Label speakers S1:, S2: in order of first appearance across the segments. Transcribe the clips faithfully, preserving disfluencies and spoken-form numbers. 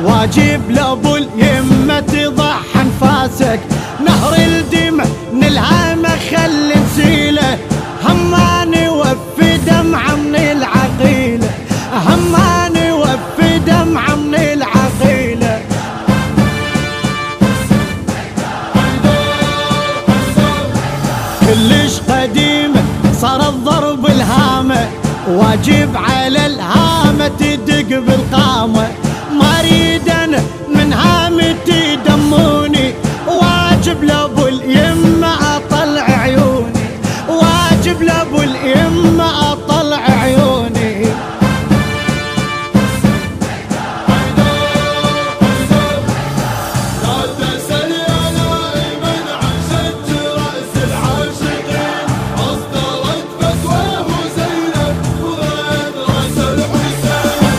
S1: واجب لابو اليمة تضح انفاسك، نهر الدمع نلهمه خل نسيله، همان وفي دمعة من العقيلة، همان وفي دمعة من العقيلة. كلش قديمة صار الضرب الهامة، واجب على الهامة تدق بالقامة، ما اريد انا من هامتي دموني، واجب لابو اليمة اطلع عيوني، واجب لابو اليمة اطلع عيوني.
S2: لا تسأل يا نائما عن شج رأس العاشقين، أصدرت فتواه زينب وغير رأس الحسين.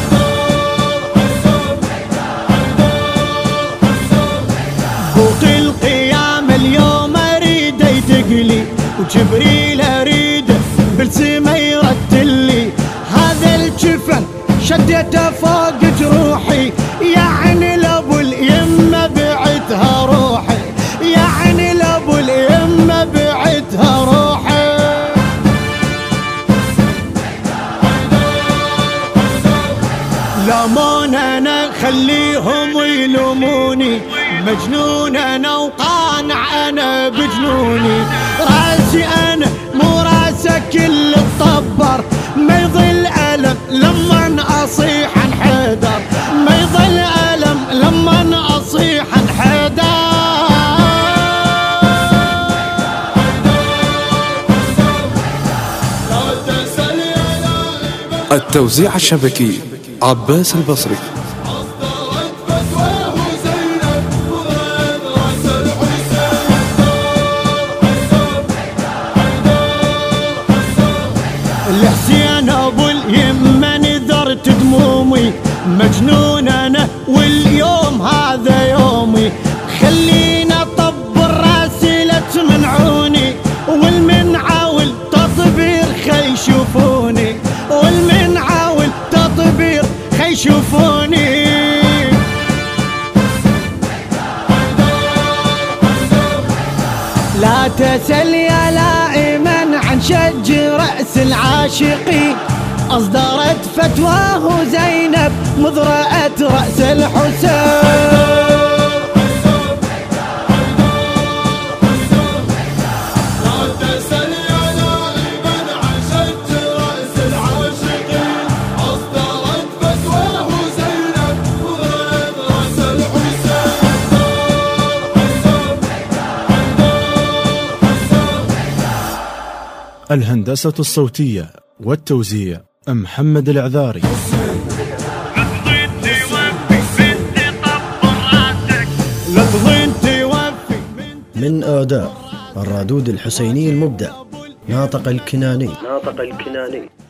S1: فوق القيام اليوم اريد يدقلي، وجبريل اريد بالسما يرتلي، هذا الجفن شديته فوق جروحي، يعني لابو اليمة بعتها روحي، يعني لابو اليمة بعتها روحي. لامون انا خليهم يلوموني، مجنون انا وقانع انا بجنوني، راسي انا مو راسك اللي تطبر، ما يظل الم لما اصيح انحدر، ما يظل الم لما اصيح انحدر.
S3: التوزيع الشبكي عباس البصري.
S2: أصدرت فتواه زينب وغير رأس الحسين.
S1: الحسين ابو اليمة نذرت دمومي، مجنون انا واليوم هذا يومي، خلينا اطبر راسي لا تمنعوني، والمن عاول تطبير خي يشوفوني، والمن عاول تطبير خي يشوفوني. لا تسأل يا لائما عن شج رأس العاشقين، أصدرت فتواه زينب مذرأت رأس الحسين.
S2: لا تسأل يا نائما عن شج رأس العاشقين، أصدرت فتواه زينب وغير رأس الحسين.
S4: الهندسة الصوتية والتوزيع محمد العذاري.
S5: من آداء الرادود الحسيني المبدع ناطق الكناني. ناطق الكناني